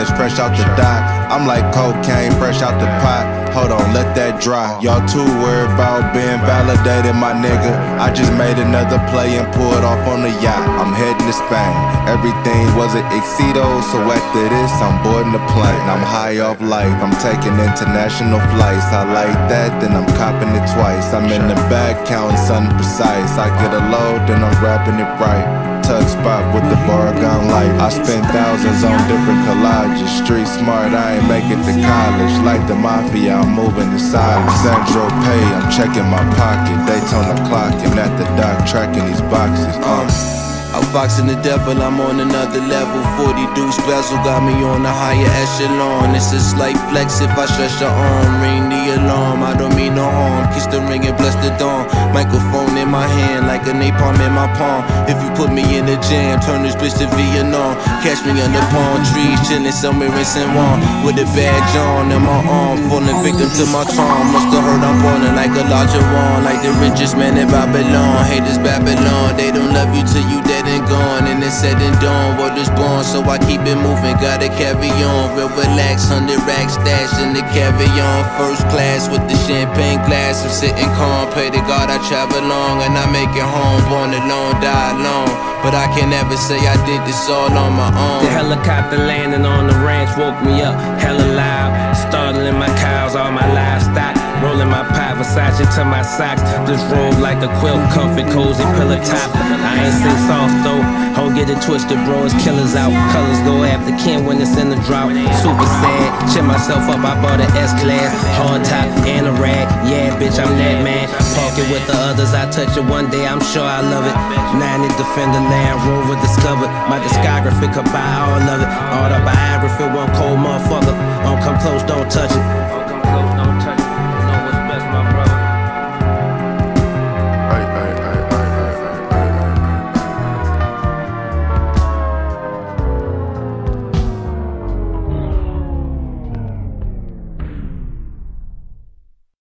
Benz fresh out the dock. I'm like cocaine fresh out the pot. Hold on, let that dry. Y'all too worried about being validated, my nigga. I just made another play and pulled off on the yacht. I'm heading to Spain. Everything was an excedo, so after this, I'm boarding the plane. I'm high off life, I'm taking international flights. I like that, then I'm copping it twice. I'm in the back counting something precise. I get a load, then I'm rapping it right. Tug spot with the Oregon light. I spent thousands on different collages. Street smart, I ain't make it to college. Like the mafia, I'm moving in silence. Sandro Pay, I'm checking my pocket. Daytona clocking at the dock, tracking these boxes. I'm foxing the devil, I'm on another level. 40 deuce bezel got me on a higher echelon. It's a slight flex if I stretch your arm. Ring the alarm, I don't mean no harm. Kiss the ring and bless the dawn. Microphone in my hand like a napalm in my palm. If you put me in a jam, turn this bitch to Vietnam. Catch me under palm trees, chilling somewhere in San Juan. With a badge on and my arm, falling victim to my charm. Musta heard I'm falling like a larger one. Like the richest man in Babylon. Haters Babylon, they don't love you till you dead and gone, and it's said and done. Word is born, so I keep it moving. Gotta carry on, real relax. 100 racks stashed in the carry-on. First class with the champagne glass. I'm sitting calm. Pray to God I travel long and I make it home. Born alone, die alone. But I can never say I did this all on my own. The helicopter landing on the ranch woke me up hella loud. Startling my cows, all my livestock. Rolling my pie, Versace to my socks. Just rolled like a quilt, comfy, cozy, pillow top. I ain't sing soft though, don't get it twisted, bro. It's killers out. Colors go after Ken when it's in the drought. Super sad, cheer myself up, I bought an S-Class. Hard top and a rag, yeah bitch, I'm that man. Park it with the others, I touch it one day, I'm sure I love it. 90 Defender, Land Rover discovered. My discography could buy all of it. Autobiography, one cold motherfucker. Don't come close, don't touch it.